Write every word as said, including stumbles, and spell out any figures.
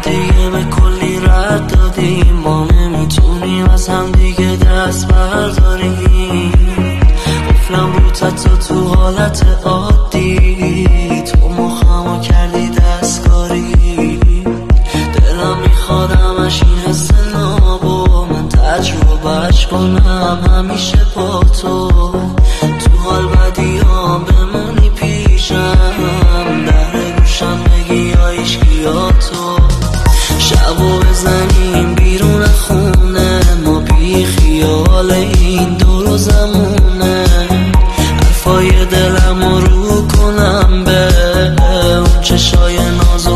دیگه به کلی رد دادیم، ما نمیتونیم از هم دیگه دست برداریم. قفلم رو تا تو حالت عادی، تو مخمو کردی دستکاری. دلم میخواد همش این حس نابو من تجربهش کنم همیشه با تو. تو حال بدیام بمونی پیشم، در گوشم بگی یا عشقی یا تو. شبو بزنیم بیرون خونه، ما بی خیال این دور و زمونه. حرفای دلم رو کنم به اون چشای نازو